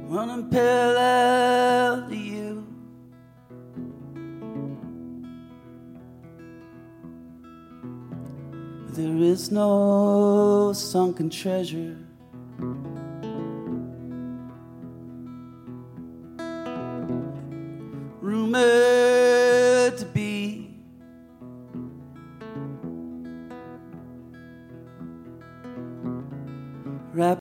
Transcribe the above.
running parallel to you. There is no sunken treasure